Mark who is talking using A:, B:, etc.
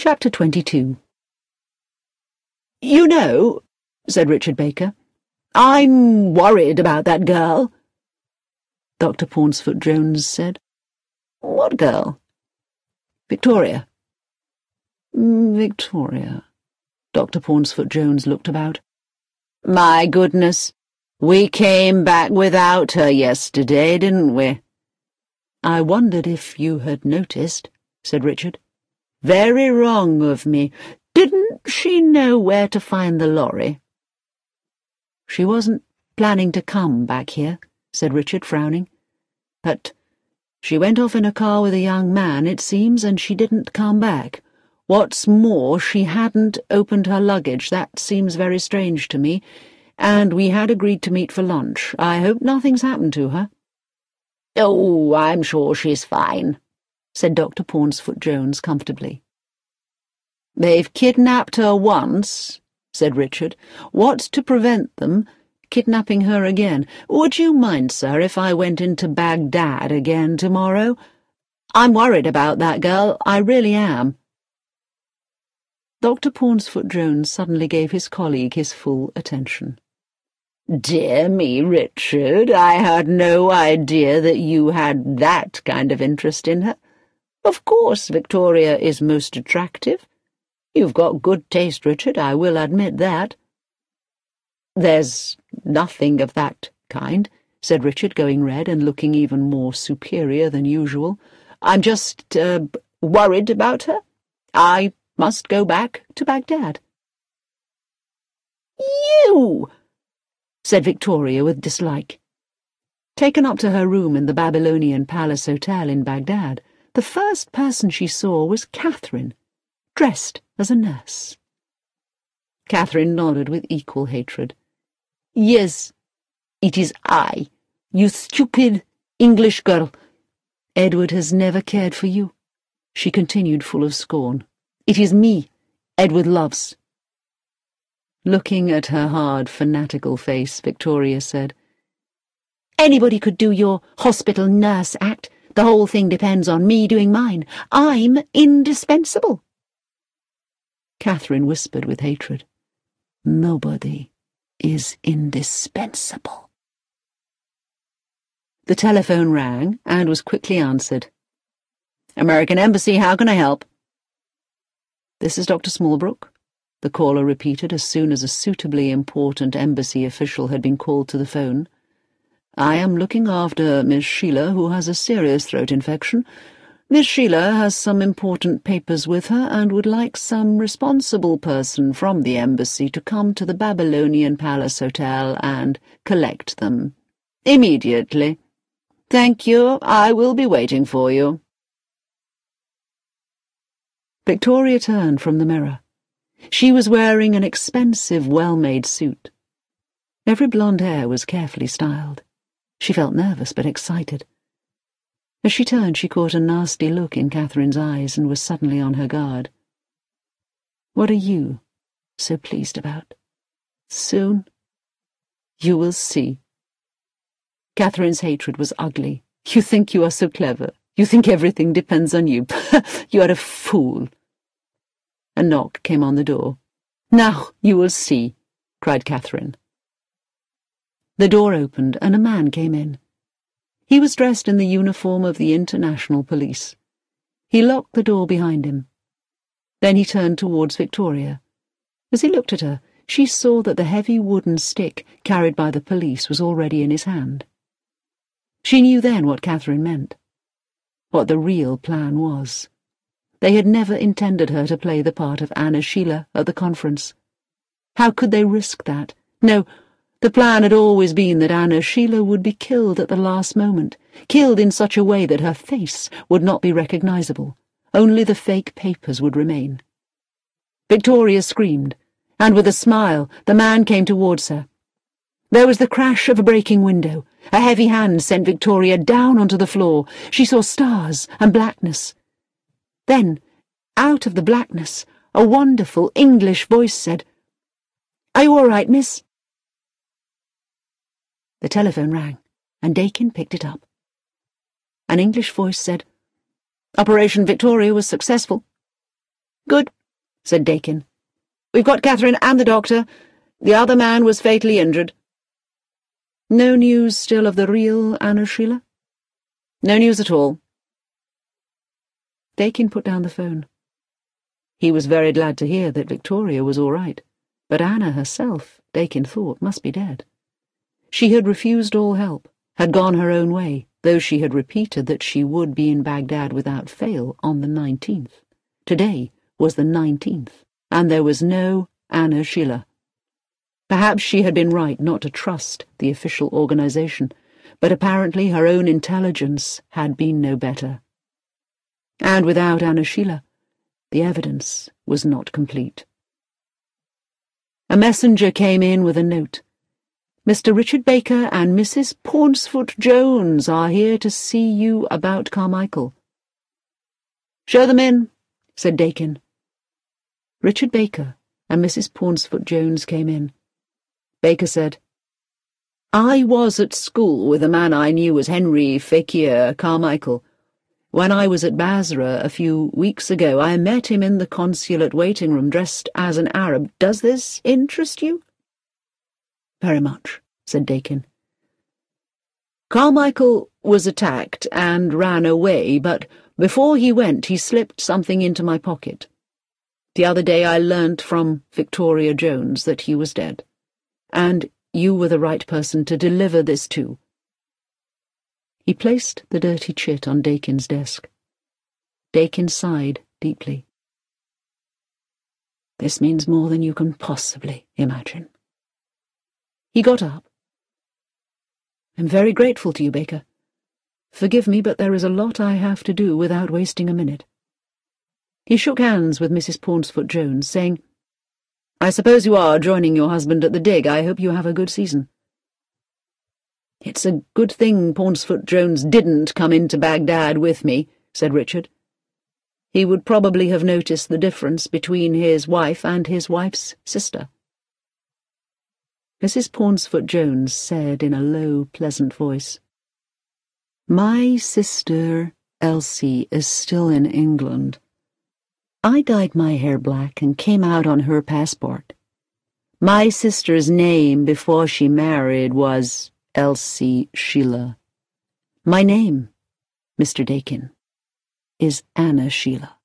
A: Chapter 22 "You know," said Richard Baker, "I'm worried about that girl." Dr. Pauncefort-Jones said. "What girl?" "Victoria." "Victoria." Dr. Pauncefort-Jones looked about. "My goodness, we came back without her yesterday, didn't we?" "I wondered if you had noticed," said Richard. "Very wrong of me. Didn't she know where to find the lorry?" "She wasn't planning to come back here," said Richard, frowning. "But she went off in a car with a young man, it seems, and she didn't come back. What's more, she hadn't opened her luggage. That seems very strange to me. And we had agreed to meet for lunch. I hope nothing's happened to her." "Oh, I'm sure she's fine," said Dr. Pauncefort-Jones comfortably. "They've kidnapped her once," said Richard. "What's to prevent them kidnapping her again? Would you mind, sir, if I went into Baghdad again tomorrow? I'm worried about that girl, I really am." Dr. Pauncefort-Jones suddenly gave his colleague his full attention. "Dear me, Richard, I had no idea that you had that kind of interest in her. Of course, Victoria is most attractive. You've got good taste, Richard, I will admit that." "There's nothing of that kind," said Richard, going red and looking even more superior than usual. "I'm just, worried about her. I must go back to Baghdad." "You!" said Victoria with dislike. Taken up to her room in the Babylonian Palace Hotel in Baghdad, the first person she saw was Catherine, dressed as a nurse. Catherine nodded with equal hatred. "Yes, it is I, you stupid English girl. Edward has never cared for you," she continued, full of scorn. "It is me Edward loves." Looking at her hard, fanatical face, Victoria said, "Anybody could do your hospital nurse act. The whole thing depends on me doing mine. I'm indispensable." Catherine whispered with hatred, "Nobody is indispensable." The telephone rang and was quickly answered. "American Embassy, how can I help?" "This is Dr. Smallbrook," the caller repeated as soon as a suitably important embassy official had been called to the phone. "I am looking after Miss Sheila, who has a serious throat infection. Miss Sheila has some important papers with her and would like some responsible person from the embassy to come to the Babylonian Palace Hotel and collect them. Immediately. Thank you, I will be waiting for you." Victoria turned from the mirror. She was wearing an expensive, well-made suit. Every blonde hair was carefully styled. She felt nervous but excited. As she turned, she caught a nasty look in Catherine's eyes and was suddenly on her guard. "What are you so pleased about? Soon you will see." Catherine's hatred was ugly. "You think you are so clever. You think everything depends on you. You are a fool." A knock came on the door. "Now you will see," cried Catherine. The door opened and a man came in. He was dressed in the uniform of the International Police. He locked the door behind him. Then he turned towards Victoria. As he looked at her, she saw that the heavy wooden stick carried by the police was already in his hand. She knew then what Catherine meant, what the real plan was. They had never intended her to play the part of Anna Sheila at the conference. How could they risk that? No, the plan had always been that Anna Sheila would be killed at the last moment, killed in such a way that her face would not be recognizable. Only the fake papers would remain. Victoria screamed, and with a smile the man came towards her. There was the crash of a breaking window. A heavy hand sent Victoria down onto the floor. She saw stars and blackness. Then, out of the blackness, a wonderful English voice said, "Are you all right, miss?" The telephone rang, and Dakin picked it up. An English voice said, "Operation Victoria was successful." "Good," said Dakin. "We've got Catherine and the doctor. The other man was fatally injured." "No news still of the real Anna Sheila?" "No news at all." Dakin put down the phone. He was very glad to hear that Victoria was all right, but Anna herself, Dakin thought, must be dead. She had refused all help, had gone her own way, though she had repeated that she would be in Baghdad without fail on the 19th. Today was the 19th, and there was no Anna Sheila. Perhaps she had been right not to trust the official organization, but apparently her own intelligence had been no better. And without Anna Sheila, the evidence was not complete. A messenger came in with a note. "Mr. Richard Baker and Mrs. Pauncefort Jones are here to see you about Carmichael." "Show them in," said Dakin. Richard Baker and Mrs. Pauncefort Jones came in. Baker said, "I was at school with a man I knew as Henry Fakir Carmichael. When I was at Basra a few weeks ago, I met him in the consulate waiting room dressed as an Arab. Does this interest you?" "Very much," said Dakin. "Carmichael was attacked and ran away, but before he went he slipped something into my pocket. The other day I learnt from Victoria Jones that he was dead, and you were the right person to deliver this to." He placed the dirty chit on Dakin's desk. Dakin sighed deeply. "This means more than you can possibly imagine." He got up. "I'm very grateful to you, Baker. Forgive me, but there is a lot I have to do without wasting a minute." He shook hands with Mrs. Pauncefort Jones, saying, "I suppose you are joining your husband at the dig. I hope you have a good season." "It's a good thing Pauncefort Jones didn't come into Baghdad with me," said Richard. "He would probably have noticed the difference between his wife and his wife's sister." Mrs. Pauncefort Jones said in a low, pleasant voice, "My sister, Elsie, is still in England. I dyed my hair black and came out on her passport. My sister's name before she married was Elsie Sheila. My name, Mr. Dakin, is Anna Sheila."